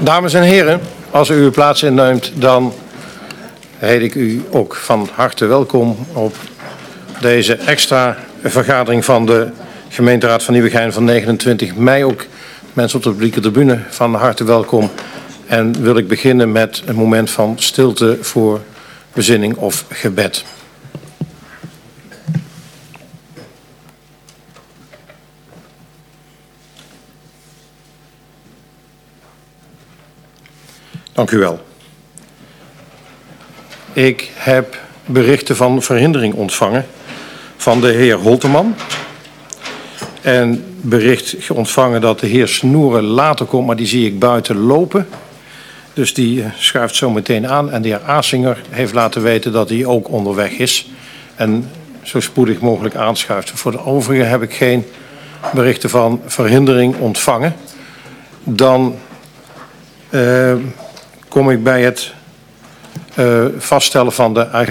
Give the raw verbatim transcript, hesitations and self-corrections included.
Dames en heren, als u uw plaats inneemt, dan heet ik u ook van harte welkom op deze extra vergadering van de gemeenteraad van Nieuwegein van negenentwintig mei. Ook mensen op de publieke tribune van harte welkom. En wil ik beginnen met een moment van stilte voor bezinning of gebed. Dank u wel. Ik heb berichten van verhindering ontvangen van de heer Holteman. En bericht ontvangen dat de heer Snoeren later komt, maar die zie ik buiten lopen. Dus die schuift zo meteen aan. En de heer Asinger heeft laten weten dat hij ook onderweg is. En zo spoedig mogelijk aanschuift. Voor de overige heb ik geen berichten van verhindering ontvangen. Dan uh, kom ik bij het uh, vaststellen van de